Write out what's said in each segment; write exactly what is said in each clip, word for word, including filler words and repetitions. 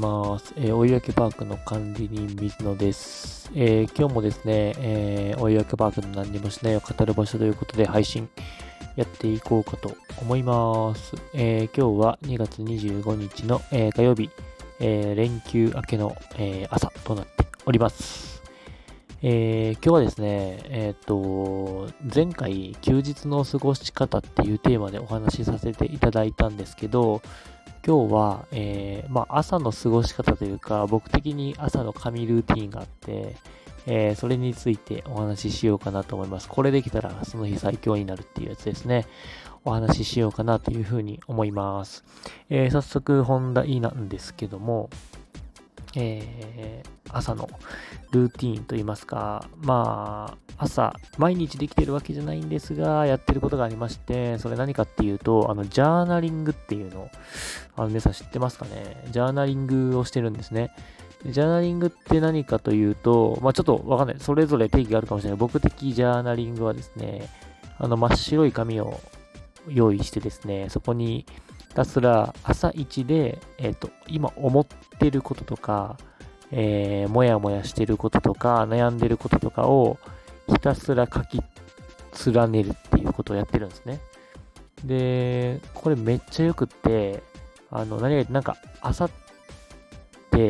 ます。えー、追い分けパークの管理人水野です。えー、今日もですね、えー、追い分けパークの何にもしないを語る場所ということで配信やっていこうかと思います。えー、今日はにがつにじゅうごにちの、えー、火曜日、えー、連休明けの、えー、朝となっております。えー、今日はですね、えっと、前回休日の過ごし方っていうテーマでお話しさせていただいたんですけど、今日は、えー、まあ、朝の過ごし方というか、僕的に朝の神ルーティーンがあって、えー、それについてお話ししようかなと思います。これできたらその日最強になるっていうやつですね。お話ししようかなというふうに思います。えー、早速本題なんですけども、えー、朝のルーティーンといいますか、まあ、朝、毎日できてるわけじゃないんですが、やってることがありまして、それ何かっていうと、あの、ジャーナリングっていうの、あの、皆さん知ってますかね？ジャーナリングをしてるんですね。ジャーナリングって何かというと、まあちょっとわかんない。それぞれ定義があるかもしれない。僕的ジャーナリングはですね、あの、真っ白い紙を用意してですね、そこに、ひたすら朝一で、えっと、今思ってることとか、えー、もやもやしてることとか、悩んでることとかをひたすら書き連ねるっていうことをやってるんですね。で、これめっちゃよくって、あの、何が、なんか、朝って、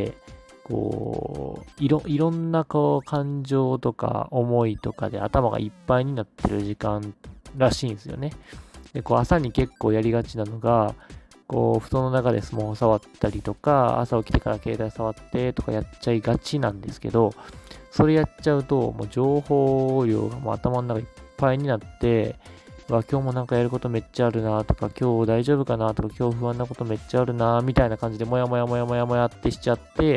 こう、いろ、いろんなこう、感情とか思いとかで頭がいっぱいになってる時間らしいんですよね。で、こう朝に結構やりがちなのが、こう、布団の中でスマホ触ったりとか、朝起きてから携帯触ってとかやっちゃいがちなんですけど、それやっちゃうと、もう情報量がもう頭の中いっぱいになって、わ、今日もなんかやることめっちゃあるなとか、今日大丈夫かなとか、今日不安なことめっちゃあるなみたいな感じで、もやもやもやもやもやってしちゃって、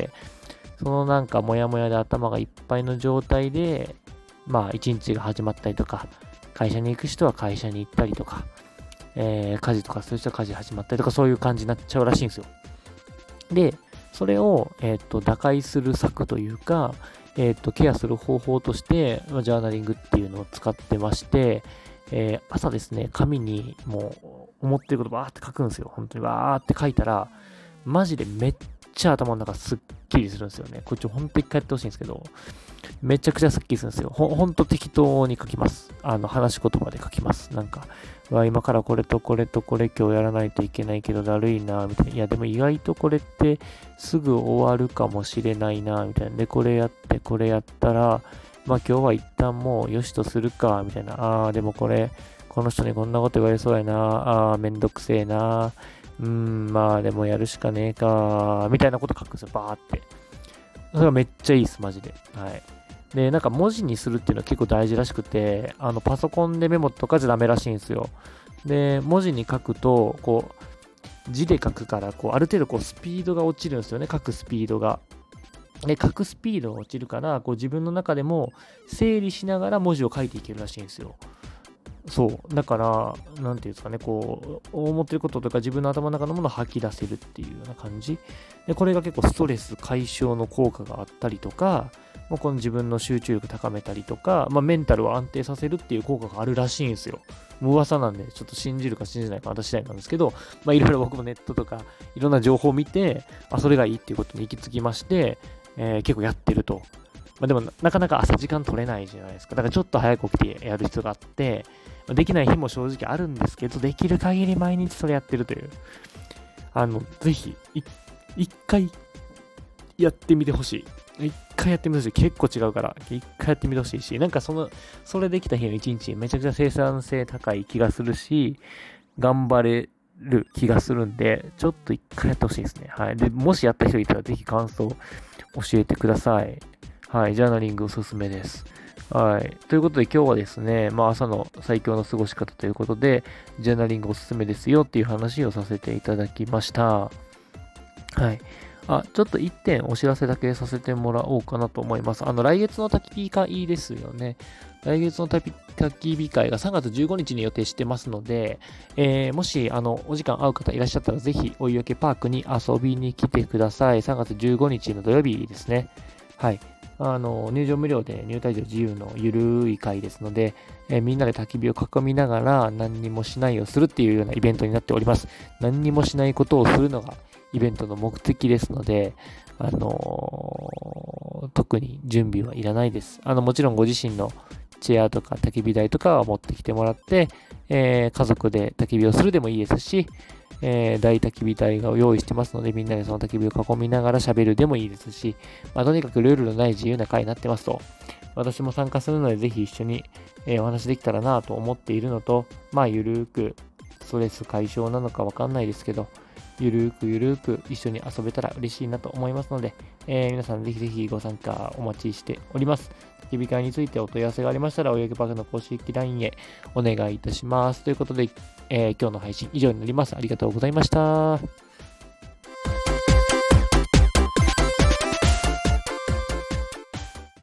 そのなんかもやもやで頭がいっぱいの状態で、まあ一日が始まったりとか、会社に行く人は会社に行ったりとか、えー、家事とかする人は家事始まったりとか、そういう感じになっちゃうらしいんですよ。で、それを、えっと、打開する策というか、えっと、ケアする方法として、ジャーナリングっていうのを使ってまして、えー、朝ですね、紙にもう思ってることバーって書くんですよ。本当にバーって書いたら、マジでめっちゃ頭の中すっきりするんですよね。こっちほんと一回やってほしいんですけど、めちゃくちゃスッキリするんですよ。ほ、ほんと適当に書きます。あの、話し言葉で書きます。なんか、わ、今からこれとこれとこれ今日やらないといけないけどだるいな、みたいな。いや、でも意外とこれってすぐ終わるかもしれないな、みたいな。で、これやってこれやったら、まあ今日は一旦もうよしとするか、みたいな。あー、でもこれ、この人にこんなこと言われそうやな。あー、めんどくせえな。うーん、まあでもやるしかねえか、みたいなこと書くんですよ、バーって。それがめっちゃいいです、マジで。はい。で、なんか文字にするっていうのは結構大事らしくて、あの、パソコンでメモとかじゃダメらしいんですよ。で、文字に書くと、こう、字で書くから、こう、ある程度こう、スピードが落ちるんですよね、書くスピードが。で、書くスピードが落ちるから、こう、自分の中でも整理しながら文字を書いていけるらしいんですよ。そう。だから、なんていうんですかね、こう、思ってることとか自分の頭の中のものを吐き出せるっていうような感じ。で、これが結構ストレス解消の効果があったりとか、もうこの自分の集中力高めたりとか、まあ、メンタルを安定させるっていう効果があるらしいんですよ。もう噂なんで、ちょっと信じるか信じないか私次第なんですけど、まあ、いろいろ僕もネットとか、いろんな情報を見て、あ、それがいいっていうことに行き着きまして、えー結構やってると。まあ、でもな、なかなか朝時間取れないじゃないですか。だからちょっと早く起きてやる必要があって、できない日も正直あるんですけど、できる限り毎日それやってるという。あの、ぜひ、い一回やってみてほしい。一回やってみてほしい。結構違うから、一回やってみてほしいし、なんかその、それできた日の一日、めちゃくちゃ生産性高い気がするし、頑張れる気がするんで、ちょっと一回やってほしいですね。はい。で、もしやった人いたら、ぜひ感想教えてください。はい。ジャーナリングおすすめです。はい。ということで今日はですね、まあ朝の最強の過ごし方ということで、ジャーナリングおすすめですよっていう話をさせていただきました。はい。あ、ちょっと一点お知らせだけさせてもらおうかなと思います。あの、来月の焚き火会ですよね。来月の焚き焚き火会がさんがつじゅうごにちに予定してますので、えー、もし、あの、お時間合う方いらっしゃったら、ぜひ、追い分けパークに遊びに来てください。さんがつじゅうごにちの土曜日ですね。はい。あの、入場無料で入退場自由のゆるい会ですので、えーみんなで焚き火を囲みながら何にもしないをするっていうようなイベントになっております。何にもしないことをするのがイベントの目的ですので、あのー特に準備はいらないです。あの、もちろんご自身のチェアとか焚き火台とかは持ってきてもらって、えー家族で焚き火をするでもいいですし、えー大焚き火台を用意してますので、みんなでその焚き火を囲みながら喋るでもいいですし、まあ、とにかくルールのない自由な会になってますと。私も参加するので、ぜひ一緒に、えーお話できたらなと思っているのと、まあ、ゆるーく、ストレス解消なのかわかんないですけど、ゆるーくゆるーく一緒に遊べたら嬉しいなと思いますので、えー皆さんぜひぜひご参加お待ちしております。焚き火会についてお問い合わせがありましたら、おやげパークの公式 ライン へお願いいたします。ということで、えー今日の配信以上になります。ありがとうございました。